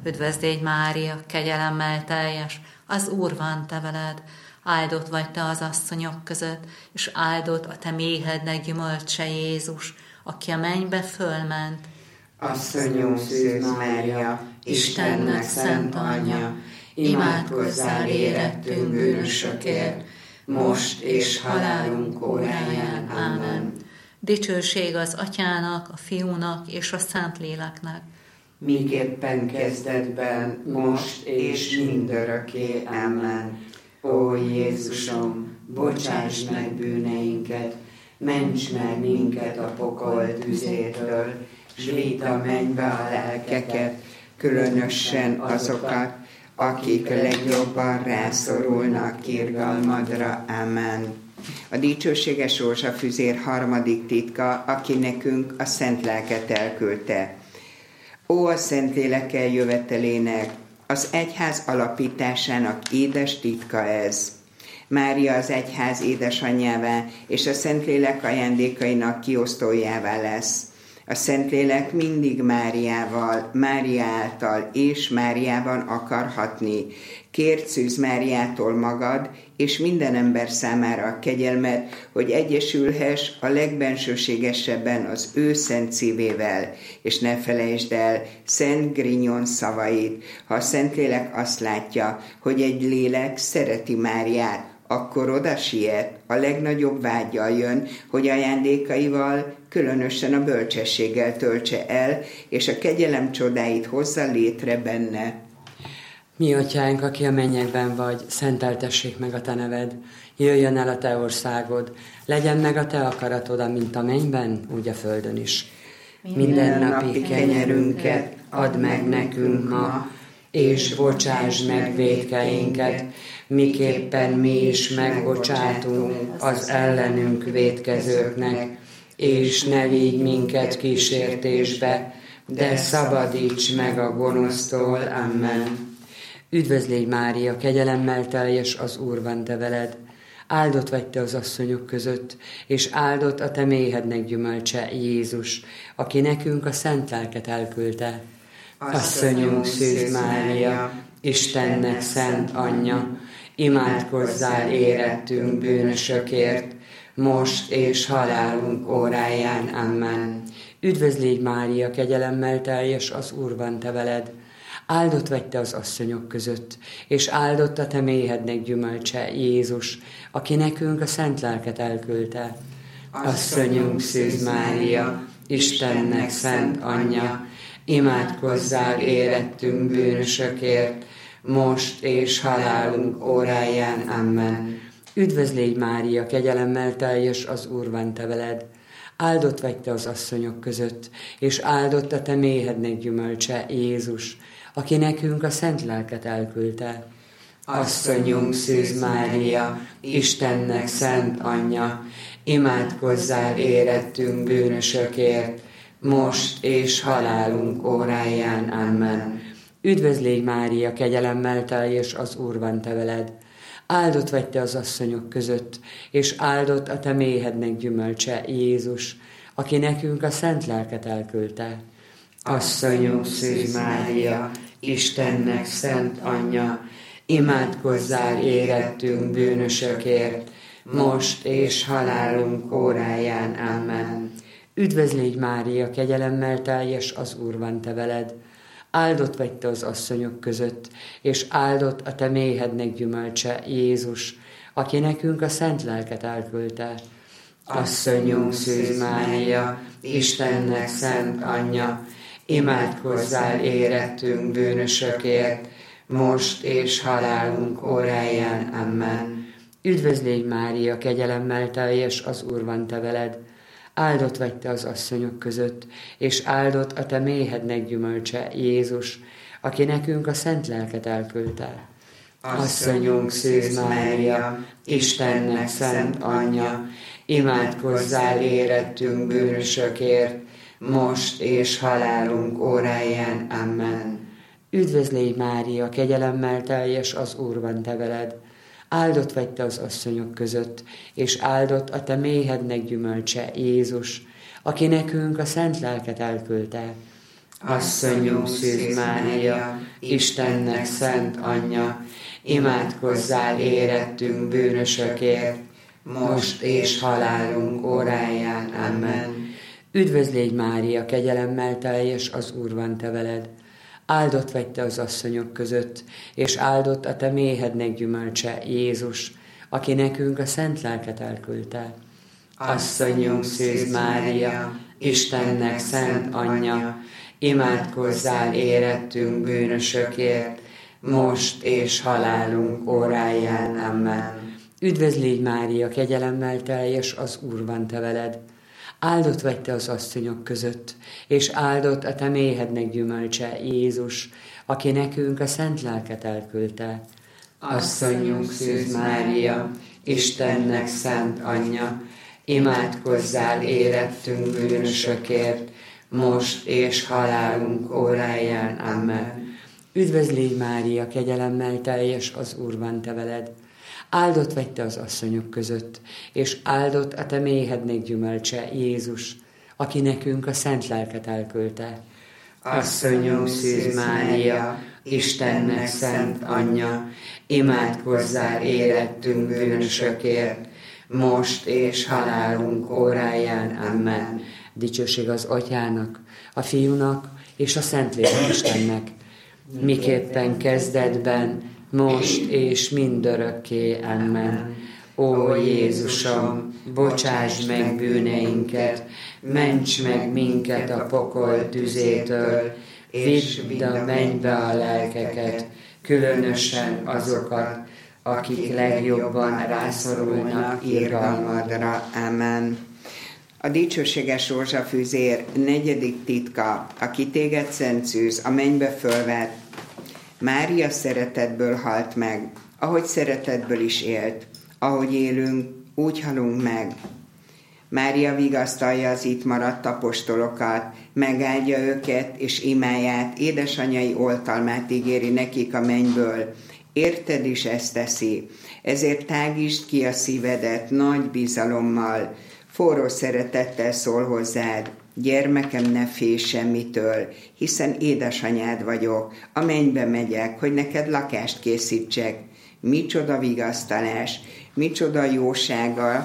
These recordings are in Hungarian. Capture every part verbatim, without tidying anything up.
Üdvözlégy Mária, kegyelemmel teljes, az Úr van te veled, áldott vagy te az asszonyok között, és áldott a te méhednek gyümölcse Jézus, aki a mennybe fölment. Asszonyom Szűz Mária, Istennek szent anyja, imádkozzál érettünk bűnösökért, most és halálunk óráján. Amen. Dicsőség az Atyának, a Fiúnak és a Szentléleknek, miképpen kezdetben, most és mindörökké. Amen. Ó Jézusom, bocsáss meg bűneinket, ments meg minket a pokol tüzétől, s vidd a mennybe a lelkeket, különösen azokat, akik legjobban rászorulnak irgalmadra. Amen. A dicsőséges rózsafüzér harmadik titka, aki nekünk a szent lelket elküldte. Ó, a Szentlélek eljövetelének, az egyház alapításának édes titka ez. Mária az egyház édesanyjává és a Szentlélek ajándékainak kiosztójává lesz. A Szentlélek mindig Máriával, Mária által és Máriában akar hatni. Kérd Szűz Máriától magad és minden ember számára a kegyelmet, hogy egyesülhess a legbensőségesebben az ő szent szívével, és ne felejtsd el Szent Grignon szavait. Ha a Szentlélek azt látja, hogy egy lélek szereti Máriát, akkor oda siet, a legnagyobb vággyal jön, hogy ajándékaival, különösen a bölcsességgel töltse el, és a kegyelem csodáit hozza létre benne. Mi atyánk, aki a mennyekben vagy, szenteltessék meg a te neved, jöjjön el a te országod, legyen meg a te akaratod, amint a mennyben, úgy a földön is. Minden napi kenyerünket add meg nekünk ma, és bocsásd meg vétkeinket, miképpen mi is megbocsátunk az ellenünk vétkezőknek, és ne vigy minket kísértésbe, de szabadíts meg a gonosztól. Amen. Üdvözlégy Mária, kegyelemmel teljes, az Úr van te veled, áldott vagy te az asszonyok között, és áldott a te méhednek gyümölcse Jézus, aki nekünk a szent lelket elküldte. Asszonyunk Szűz Mária, Istennek szent anyja, imádkozzál érettünk bűnösökért, most és halálunk óráján. Amen. Üdvözlégy Mária, kegyelemmel teljes, az Úr van te veled, áldott vagy te az asszonyok között, és áldott a te méhednek gyümölcse Jézus, aki nekünk a szent lelket elküldte. Asszonyunk Szűz Mária, Istennek szent anyja, imádkozzál érettünk bűnösökért, most és halálunk óráján. Amen. Üdvözlégy Mária, kegyelemmel teljes, az Úr van te veled, áldott vagy te az asszonyok között, és áldott a te méhednek gyümölcse Jézus, aki nekünk a szent lelket elküldte. Asszonyunk Szűz Mária, Istennek szent anyja, imádkozzál érettünk bűnösökért, most és halálunk óráján. Amen. Üdvözlégy Mária, kegyelemmel teljes, az Úr van te veled, áldott vagy te az asszonyok között, és áldott a te méhednek gyümölcse Jézus, aki nekünk a szent lelket elküldte. Asszonyunk Szűz Mária, Istennek szent anyja, imádkozzál érettünk bűnösökért, most és halálunk óráján. Amen. Üdvözlégy Mária, kegyelemmel teljes, az Úr van te veled, áldott vagy te az asszonyok között, és áldott a te méhednek gyümölcse Jézus, aki nekünk a szent lelket elküldte. Asszonyunk Szűz Mária, Istennek szent anyja, imádkozzál érettünk bűnösökért, most és halálunk óráján. Amen. Üdvözlégy Mária, kegyelemmel teljes, az Úr van te veled, áldott vagy te az asszonyok között, és áldott a te méhednek gyümölcse Jézus, aki nekünk a szent lelket elküldte. Asszonyunk Szűz Mária, Istennek szent anyja, imádkozzál érettünk bűnösökért, most és halálunk óráján. Amen. Üdvözlégy Mária, kegyelemmel teljes, az Úr van te veled, áldott vagy te az asszonyok között, és áldott a te méhednek gyümölcse Jézus, aki nekünk a szent lelket elküldte. Asszonyunk Szűz Mária, Istennek szent anyja, imádkozzál érettünk bűnösökért, most és halálunk óráján. Amen. Üdvözl légy Mária, kegyelemmel teljes, az Úr van te veled. Áldott vagy te az asszonyok között, és áldott a te méhednek gyümölcse, Jézus, aki nekünk a szent lelket elküldte. Asszonyunk Szűz Mária, Istennek szent anyja, imádkozzál érettünk bűnösökért, most és halálunk óráján. Amen. Üdvözl légy Mária, kegyelemmel teljes, az Úr van te veled. Áldott vagy te az asszonyok között, és áldott a te méhednek gyümölcse, Jézus, aki nekünk a szent lelket elküldte. Asszonyunk Szűz Mária, Istennek szent anyja, imádkozzál érettünk bűnösökért, most és halálunk óráján. Amen. Üdvözl légy Mária, kegyelemmel teljes, az Úr van te veled. Áldott vagy te az asszonyok között, és áldott a te méhednek gyümölcse, Jézus, aki nekünk a szent lelket elküldte. Asszonyunk Szűz Mária, Istennek szent anyja, imádkozzál érettünk bűnösökért, most és halálunk óráján. Amen. Dicsőség az Atyának, a Fiúnak és a Szentlélek Istennek, miképpen kezdetben, most és mindörökké. Amen. Ó Jézusom, bocsáss meg bűneinket, ments meg minket a pokol tüzétől, és vidd a mennybe a lelkeket, különösen azokat, akik legjobban rászorulnak irgalmadra. Amen. A dicsőséges rózsafűzér negyedik titka, aki téged, Szent Szűz, a mennybe fölvett. Mária szeretetből halt meg, ahogy szeretetből is élt. Ahogy élünk, úgy halunk meg. Mária vigasztalja az itt maradt apostolokat, megáldja őket és imáját, édesanyjai oltalmát ígéri nekik a mennyből. Érted is ezt teszi, ezért tágítsd ki a szívedet nagy bizalommal, forró szeretettel szól hozzád. Gyermekem, ne félj semmitől, hiszen édesanyád vagyok, a mennybe megyek, hogy neked lakást készítsek. Micsoda vigasztalás, micsoda jósága,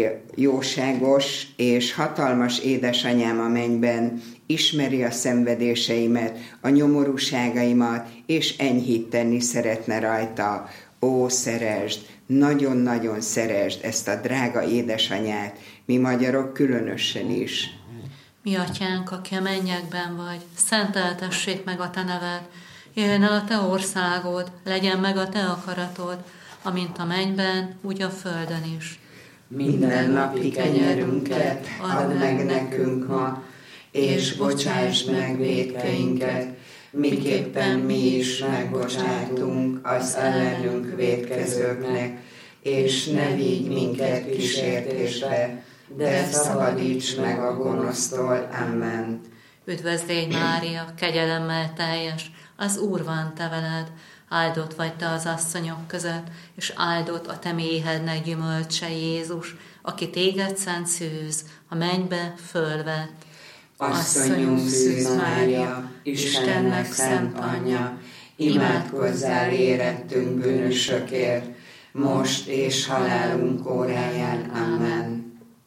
jóságos és hatalmas édesanyám a mennyben, ismeri a szenvedéseimet, a nyomorúságaimat, és enyhíteni szeretne rajta. Ó, szeresd, nagyon-nagyon szeresd ezt a drága édesanyát, mi magyarok különösen is. Mi atyánk, aki a mennyekben vagy, szenteltessék meg a te neved, jöjjön el a te országod, legyen meg a te akaratod, amint a mennyben, úgy a földön is. Minden napi kenyerünket add meg nekünk ma, és bocsáss meg vétkeinket, miképpen mi is megbocsátunk az ellenünk vétkezőknek, és ne vigy minket kísértésbe, de szabadíts meg a gonosztól. Amen. Üdvözl légy Mária, kegyelemmel teljes, az Úr van te veled, áldott vagy te az asszonyok között, és áldott a te méhednek gyümölcse, Jézus, aki téged, Szent Szűz, a mennybe fölvett. Asszonyunk Szűz Mária, Istennek szent anyja, imádkozzál érettünk bűnösökért, most és halálunk óráján. Amen.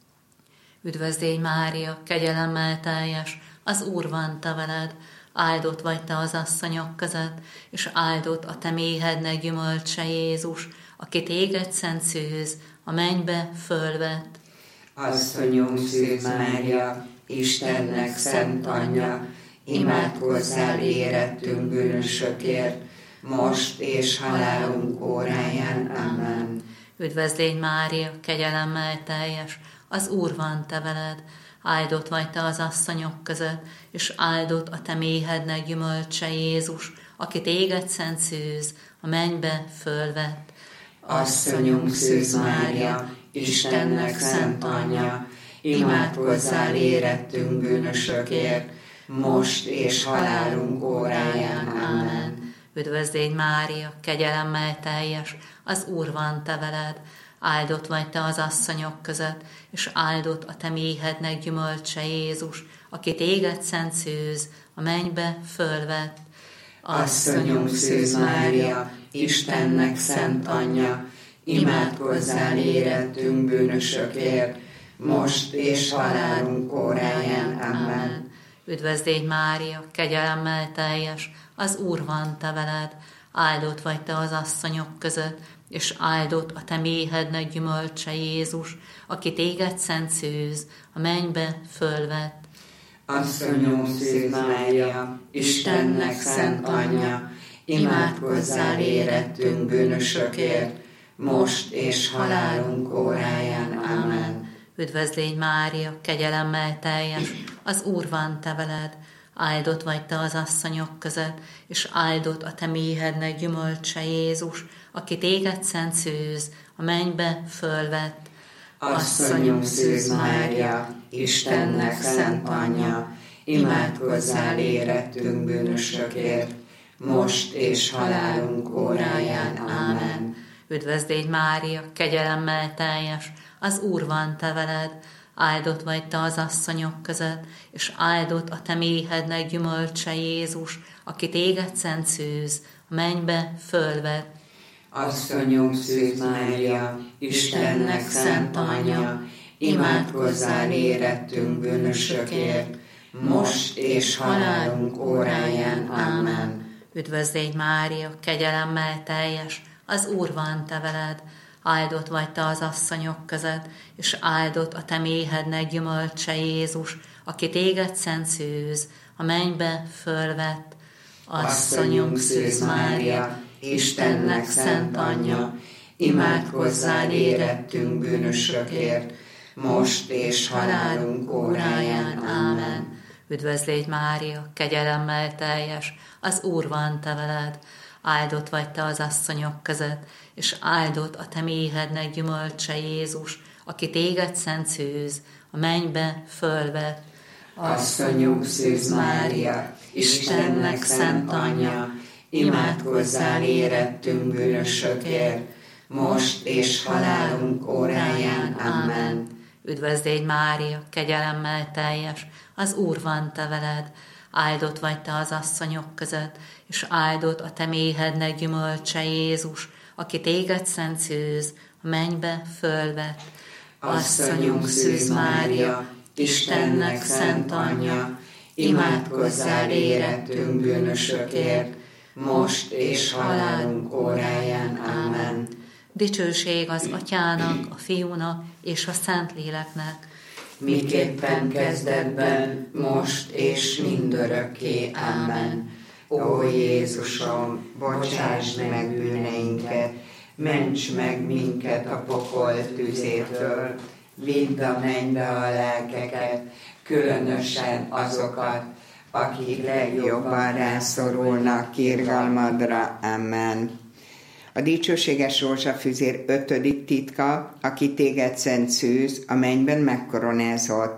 Üdvözl légy Mária, kegyelemmel teljes, az Úr van te veled, áldott vagy te az asszonyok között, és áldott a te méhednek gyümölcse, Jézus, aki téged, Szent Szűz, a mennybe fölvett. Asszonyunk Szűz Mária, Istennek szent anyja, imádkozzál érettünk bűnösökért, most és halálunk óráján. Amen. Üdvözl légy Mária, kegyelemmel teljes, az Úr van te veled, áldott vagy te az asszonyok között, és áldott a te méhednek gyümölcse, Jézus, aki téged, Szent Szűz, a mennybe fölvett. Asszonyunk Szűz Mária, Istennek szent anyja, imádkozzál érettünk bűnösökért, most és halálunk óráján. Amen. Üdvözl légy Mária, kegyelemmel teljes, az Úr van te veled, áldott vagy te az asszonyok között, és áldott a te méhednek gyümölcse, Jézus, aki téged szent szűz, a mennybe fölvett. Asszonyunk Szűz Mária, Istennek szent anyja, imádkozzál érettünk bűnösökért, most és halálunk óráján. Amen. Üdvözlégy Mária, kegyelemmel teljes, az Úr van te veled, áldott vagy te az asszonyok között, és áldott a te méhednek gyümölcse Jézus, aki téged szent szűz, a mennybe fölvett. Asszonyunk Szűz Mária, Istennek szent anyja, imádkozzál érettünk bűnösökért, most és halálunk óráján. Amen. Üdvözlégy Mária, kegyelemmel teljes, az Úr van te veled, áldott vagy te az asszonyok között, és áldott a te méhednek gyümölcse Jézus, aki téged szent szűz, a mennybe fölvett. Asszonyunk Szűz Mária, Istennek szent anyja, imádkozzál érettünk bűnösökért, most és halálunk óráján. Amen. Üdvözlégy Mária, kegyelemmel teljes, az Úr van te veled, áldott vagy te az asszonyok között, és áldott a te méhednek gyümölcse Jézus, aki téged szent szűz, a mennybe fölvett. Asszonyunk Szűz Mária, Istennek szent anyja, imádkozzál érettünk bűnösökért, most és halálunk óráján. Amen. Üdvözlégy Mária, kegyelemmel teljes, az Úr van te veled, áldott vagy te az asszonyok között, és áldott a te méhednek gyümölcse Jézus, aki téged szent szűz, a mennybe fölvett. Asszonyunk Szűz Mária, Istennek szent anyja, imádkozzál érettünk bűnösökért, most és halálunk óráján. Amen. Üdvözlégy Mária, kegyelemmel teljes, az Úr van te veled, áldott vagy te az asszonyok között, és áldott a te méhednek gyümölcse Jézus, aki téged szent szűz, a mennybe fölvett. Asszonyunk Szűz Mária, Istennek szent anyja, imádkozzál érettünk bűnösökért, most és halálunk óráján. Amen. Üdvözlégy Mária, kegyelemmel teljes, az Úr van te veled, áldott vagy te az asszonyok között, és áldott a te méhednek gyümölcse Jézus, aki téged szent szűz, a mennybe fölvett. Asszonyunk Szűz Mária, Istennek szent anyja, imádkozzál érettünk bűnösökért, most és halálunk óráján. Amen. Dicsőség az Atyának, a Fiúnak és a Szentléleknek, miképpen kezdetben, most és mindörökké. Amen. Ó Jézusom, bocsáss meg bűneinket, ments meg minket a pokol tüzétől, vidd a mennybe a lelkeket, különösen azokat, akik legjobban rászorulnak irgalmadra. Amen. A dicsőséges rózsafüzér ötödik titka, aki téged szent szűz, a mennyben megkoronázott.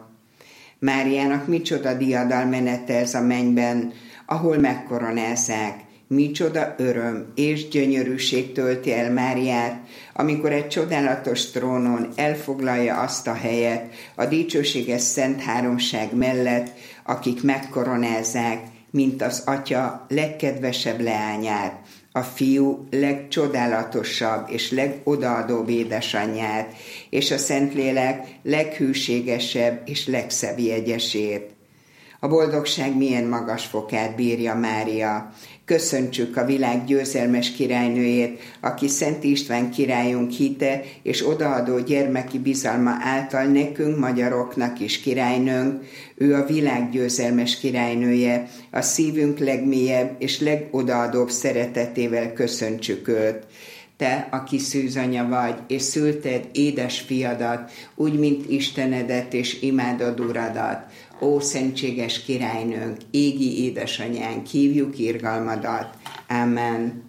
Máriának micsoda diadalmenete ez a mennyben, ahol megkoronázzák. Micsoda öröm és gyönyörűség tölti el Máriát, amikor egy csodálatos trónon elfoglalja azt a helyet a dicsőséges Szent Háromság mellett, akik megkoronázzák, mint az Atya legkedvesebb leányát, a Fiú legcsodálatosabb és legodaadóbb édesanyját, és a Szentlélek leghűségesebb és legszebb jegyesét. A boldogság milyen magas fokát bírja Mária. Köszöntsük a világ győzelmes királynőjét, aki Szent István királyunk hite és odaadó gyermeki bizalma által nekünk, magyaroknak is királynőnk. Ő a világ győzelmes királynője, a szívünk legmélyebb és legodaadóbb szeretetével köszöntsük őt. Te, aki szűzanya vagy, és szülted édes fiadat, úgy, mint Istenedet, és imádod Uradat. Ó, szentséges királynőnk, égi édesanyánk, hívjuk irgalmadat. Amen.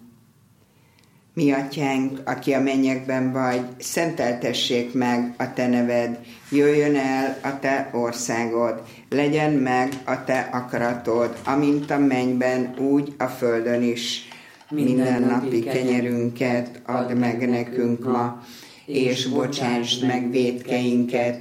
Mi atyánk, aki a mennyekben vagy, szenteltessék meg a te neved, jöjjön el a te országod, legyen meg a te akaratod, amint a mennyben, úgy a földön is. Minden napi kenyerünket add meg nekünk ma, és bocsásd meg vétkeinket,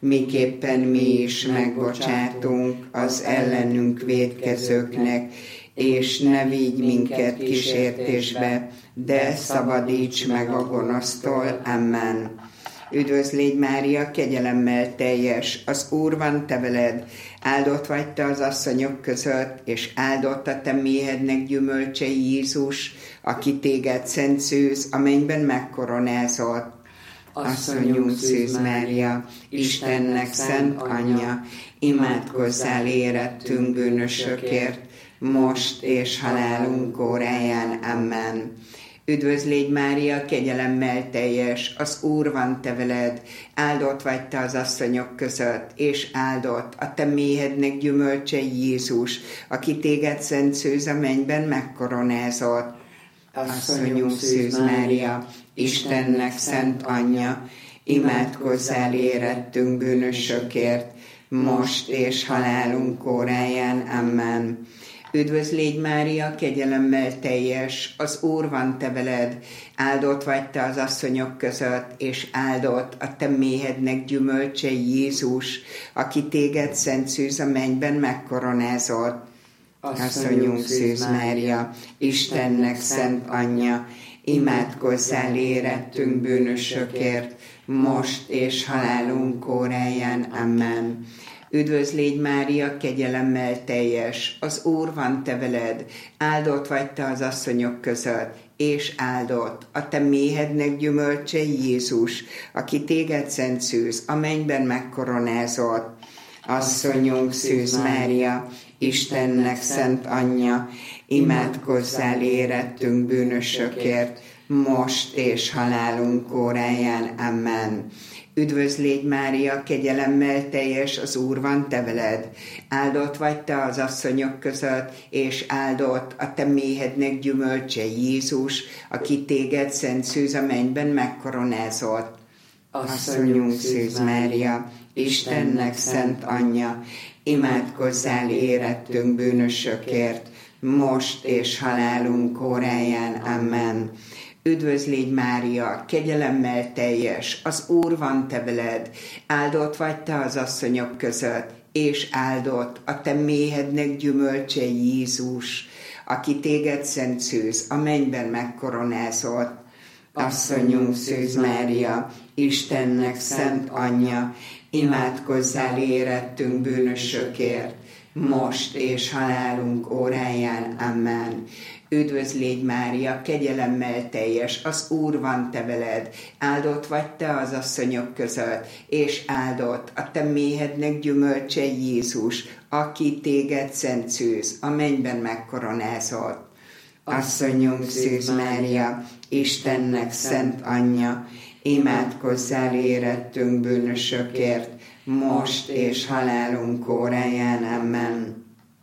miképpen mi is megbocsátunk az ellenünk vétkezőknek, és ne vigy minket kísértésbe, de szabadíts meg a gonosztól. Amen. Üdvözl légy Mária, kegyelemmel teljes, az Úr van te veled, áldott vagy te az asszonyok között, és áldott a te méhednek gyümölcse Jézus, aki téged szent szűz, a mennyben megkoronázott. Asszonyunk Szűz Mária, Istennek szent anyja, imádkozzál érettünk bűnösökért, most és halálunk óráján. Amen. Üdvözl légy Mária, kegyelemmel teljes, az Úr van te veled, áldott vagy te az asszonyok között, és áldott a te méhednek gyümölcse Jézus, aki téged szent szűz, a mennyben megkoronázott. Asszonyunk Szűz Mária, Istennek szent anyja, imádkozzál érettünk bűnösökért, most és halálunk óráján. Amen. Üdvözl légy Mária, kegyelemmel teljes, az Úr van te veled, áldott vagy te az asszonyok között, és áldott a te méhednek gyümölcse Jézus, aki téged szent szűz, a mennyben megkoronázott. Asszonyunk Szűz Mária, Istennek szent anyja, imádkozzál érettünk bűnösökért, most és halálunk óráján. Amen. Üdvözl légy Mária, kegyelemmel teljes, az Úr van te veled, áldott vagy te az asszonyok között, és áldott a te méhednek gyümölcse Jézus, aki téged szent szűz, a mennyben megkoronázott. Asszonyunk Szűz Mária, Istennek szent anyja, imádkozzál érettünk bűnösökért, most és halálunk óráján. Amen. Üdvözl légy Mária, kegyelemmel teljes, az Úr van te veled, áldott vagy te az asszonyok között, és áldott a te méhednek gyümölcse Jézus, aki téged szent szűz, a mennyben megkoronázott. Asszonyunk Szűz Mária, Istennek szent anyja, imádkozzál érettünk bűnösökért, most és halálunk óráján. Amen. Üdvözl légy Mária, kegyelemmel teljes, az Úr van te veled, áldott vagy te az asszonyok között, és áldott a te méhednek gyümölcse Jézus, aki téged szent szűz, a mennyben megkoronázott. Asszonyunk Szűz Mária, Istennek szent anyja, imádkozzál érettünk bűnösökért, most és halálunk óráján. Amen. Üdvözl légy Mária, kegyelemmel teljes, az Úr van te veled, áldott vagy te az asszonyok között, és áldott a te méhednek gyümölcse Jézus, aki téged szent szűz, a mennyben megkoronázott. Asszonyunk Szűz Mária, Istennek szent anyja, imádkozzál érettünk bűnösökért, most és halálunk óráján. Amen.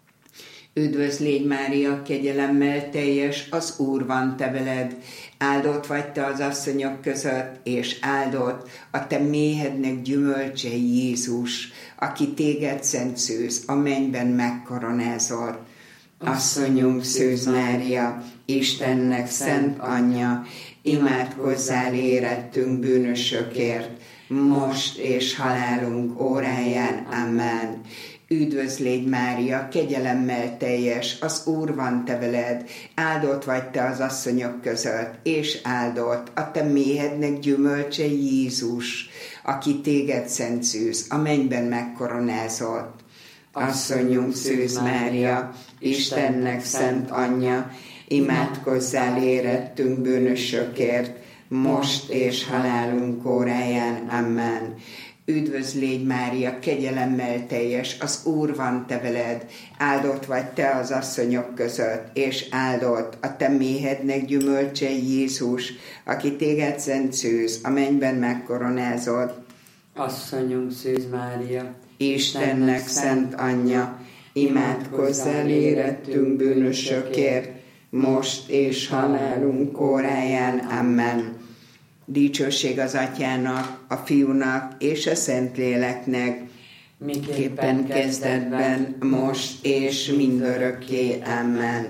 Üdvözl légy Mária, kegyelemmel teljes, az Úr van te veled, áldott vagy te az asszonyok között, és áldott a te méhednek gyümölcse Jézus, aki téged szent szűz, a mennyben megkoronázott. Asszonyunk Szűz Mária, Istennek szent anyja, imádkozzál érettünk bűnösökért, most és halálunk óráján. Amen. Üdvözl légy Mária, kegyelemmel teljes, az Úr van te veled, áldott vagy te az asszonyok között, és áldott a te méhednek gyümölcse Jézus, aki téged szent szűz, a mennyben megkoronázott. Asszonyunk Szűz Mária, Istennek szent anyja, imádkozzál érettünk bűnösökért, most és halálunk óráján. Amen. Üdvözl légy Mária, kegyelemmel teljes, az Úr van te veled, áldott vagy te az asszonyok között, és áldott a te méhednek gyümölcse Jézus, aki téged szent szűz, a mennyben megkoronázott. Asszonyunk Szűz Mária, Istennek szent anyja, imádkozzál érettünk bűnösökért, most és halálunk óráján. Amen. Dicsőség az Atyának, a Fiúnak és a Szentléleknek, miképpen kezdetben, most és mindörökké. Amen.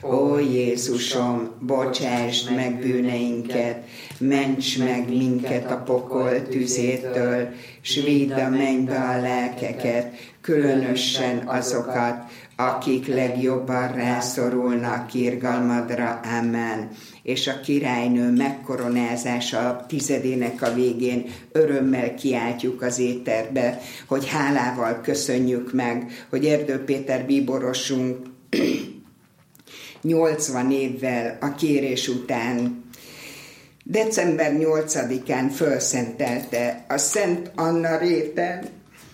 Ó Jézusom, bocsásd meg bűneinket, ments meg minket a pokol tüzétől, s vidd a mennybe a lelkeket, különösen azokat, akik legjobban rászorulnak irgalmadra. Amen. És a királynő megkoronázása a tizedének a végén örömmel kiáltjuk az éterbe, hogy hálával köszönjük meg, hogy Erdő Péter bíborosunk nyolcvan évvel a kérés után december nyolcadikán fölszentelte a Szent Anna réten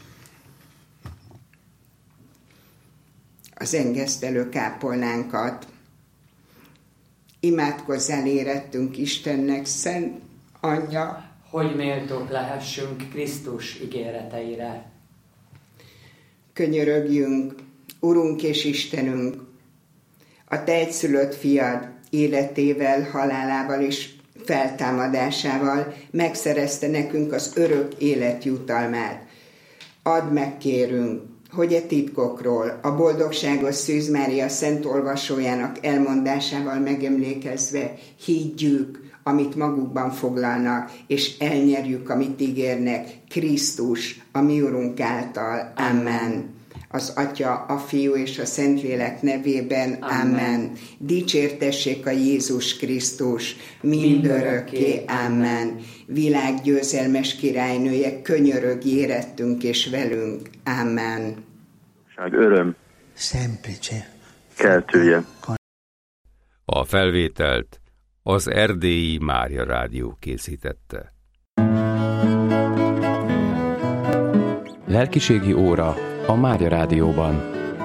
az engesztelő kápolnánkat. Imádkozzál érettünk Istennek, Szent Anyja, hogy méltók lehessünk Krisztus ígéreteire. Könyörögjünk, Urunk és Istenünk, a Te egyszülött fiad életével, halálával és feltámadásával megszerezte nekünk az örök élet jutalmát. Add meg, kérünk, hogy e titkokról, a boldogságos Szűz Mária szent olvasójának elmondásával megemlékezve higgyük, amit magukban foglalnak, és elnyerjük, amit ígérnek, Krisztus, a mi Urunk által. Amen. Az Atya, a Fiú és a Szentlélek nevében. Amen. Amen. Dicsértessék a Jézus Krisztus, mindörökké. Amen. Világ győzelmes királynője, könyörögj érettünk és velünk. Amen. Öröm keltője. A felvételt az Erdélyi Mária Rádió készítette. Lelkiségi óra a Mária Rádióban.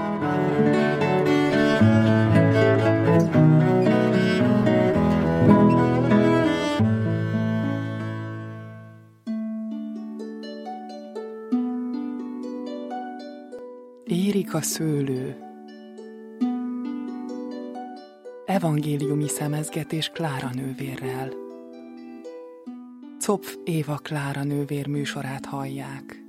Érik a szőlő. Evangéliumi szemezgetés Klára nővérrel. Zopf Éva Klára nővér műsorát hallják.